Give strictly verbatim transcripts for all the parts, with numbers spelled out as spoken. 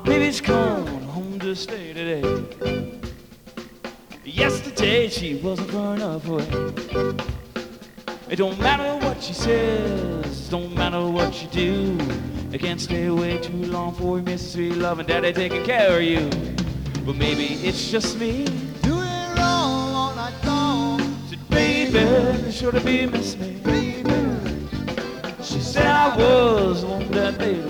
baby's coming home to stay today. Yesterday she wasn't far enough away. It don't matter what she says, don't matter what you do. You can't stay away too long for you miss sweet love and daddy taking care of you. But maybe it's just me doing wrong all night long. Said, baby, should have be miss me, baby. She said I was the one that baby.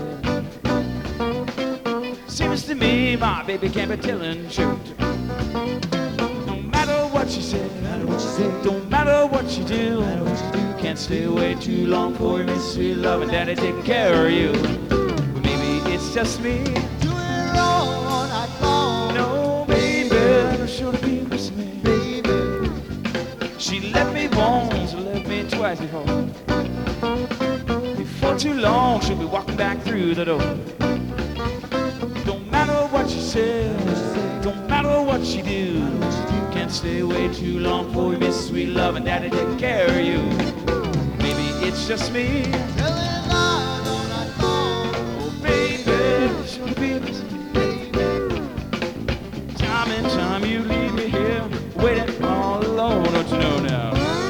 Seems to me my baby can't be telling the truth. No matter what she said, no matter what she said, don't matter what you do, no matter what you do, can't stay away too long for you miss sweet love and daddy taking care of you. But maybe it's just me doing wrong all night long. No, baby, should have been miss me, Baby, she left me once, left me twice before. Before too long, she'll be walking back through the door. Don't matter what she says, don't matter what she do, can't stay away too long for you miss sweet love and daddy take care of you. Maybe it's just me telling lies all night long. Oh, baby, should have been miss me, baby. Time and time you leave me here, waiting all alone, don't you know now?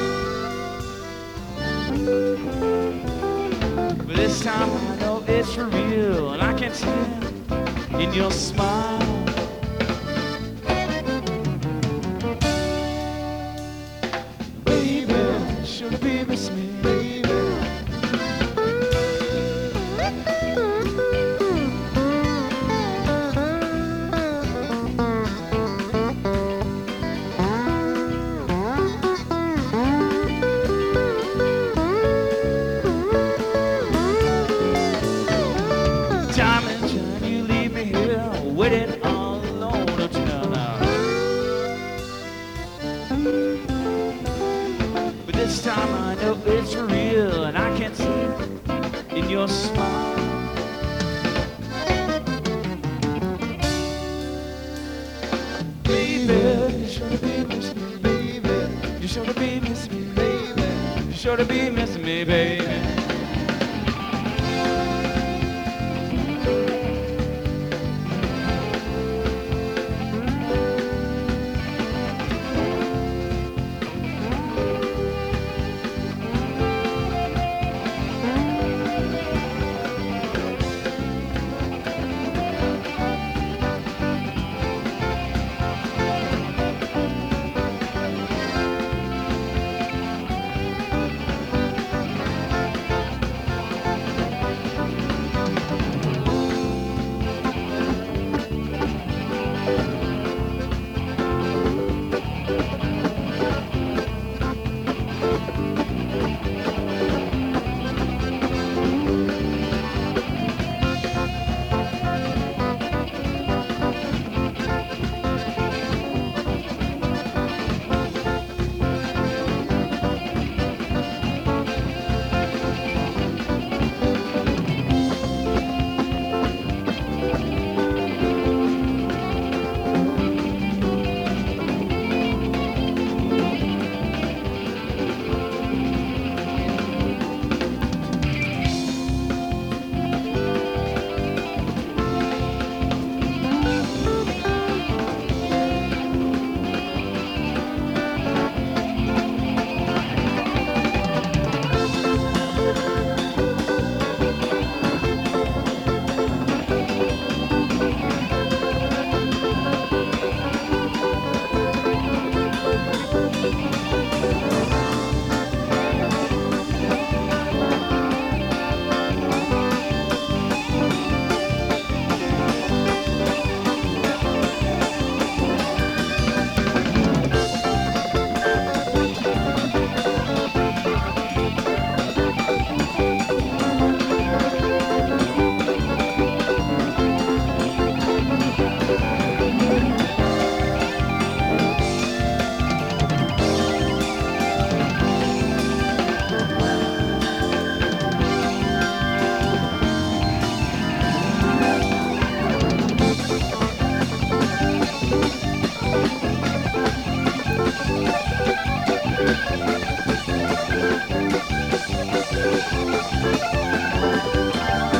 But this time I know it's for real, and I can tell in your smile. Baby, should have been miss me, baby. Time and time you leave me here, waiting all alone, don't you know now? But this time I know it's for real, and I can see it in your smile. Baby, you should have been missing me, baby. You should have been missing me, baby. You should have been missing me, baby. Thank you.